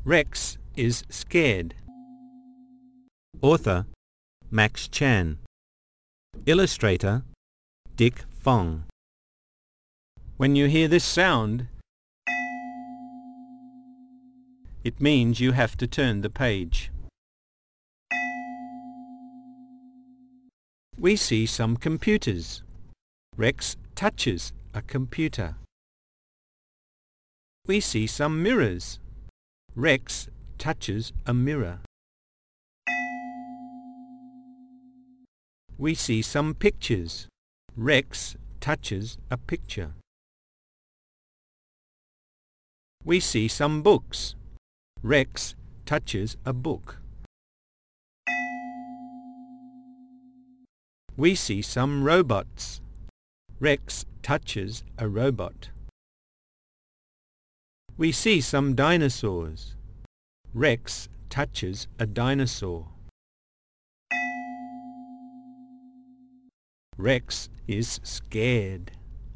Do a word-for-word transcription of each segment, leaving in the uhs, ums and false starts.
Rex is scared. Author Max Chan. Illustrator Dick Fong. When you hear this sound, it means you have to turn the page. We see some computers. Rex touches a computer. We see some mirrors. Rex touches a mirror. We see some pictures. Rex touches a picture. We see some books. Rex touches a book. We see some robots. Rex touches a robot. We see some dinosaurs. Rex touches a dinosaur. Rex is scared.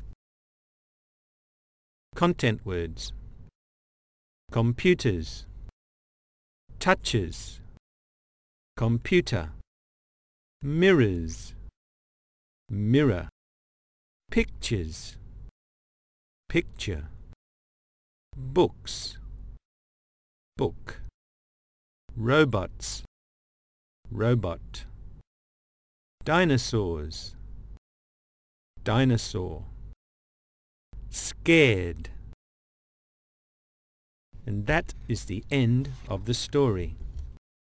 Content words: computers, touches, computer, mirrors, mirror, pictures, picture, books, book, robots, robot, dinosaurs, dinosaur, scared. And that is the end of the story.